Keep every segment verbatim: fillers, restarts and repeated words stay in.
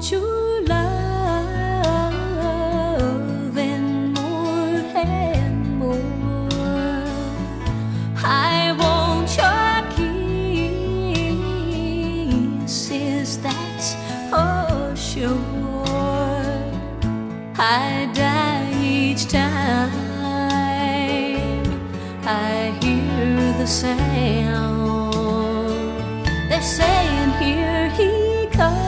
want your love and more and more. I want your kisses, that's for sure. I die each time I hear the sound. They're saying, here he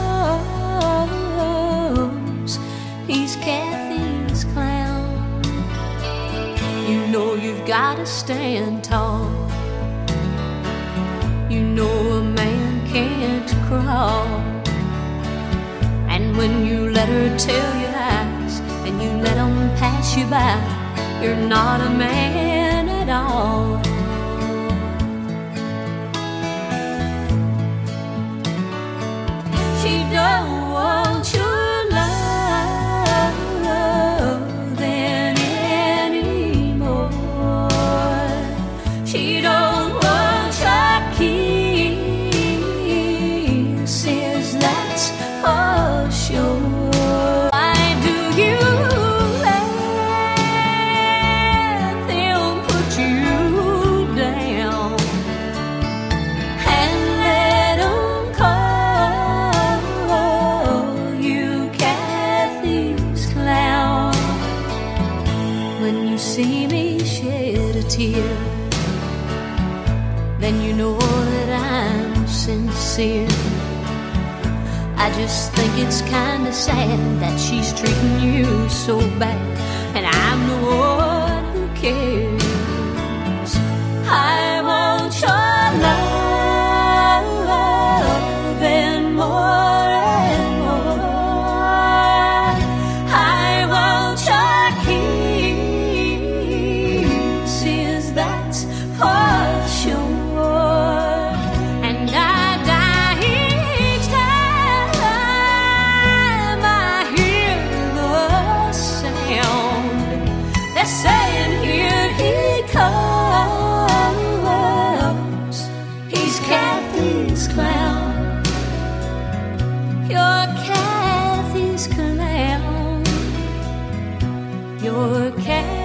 comes, he's Kathy's clown. You know you've got to stand tall. You know a man can't crawl. And when you let her tell you lies and you let them pass you by, you're not a man at all. She don't want your love anymore. She don't want your kisses, that's for sure. Why do you let them put you down and let them call you Kathy's clown? When you see me shed a tear, then you know that I'm sincere. I just think it's kinda sad that she's treating you so bad, and I'm the one who cares. I want your love and more and more. I want your kisses, that's for sure. And I die each time I hear the sound. They're saying, here he comes, he's Kathy's clown. You're Kathy's clown. You're Kathy's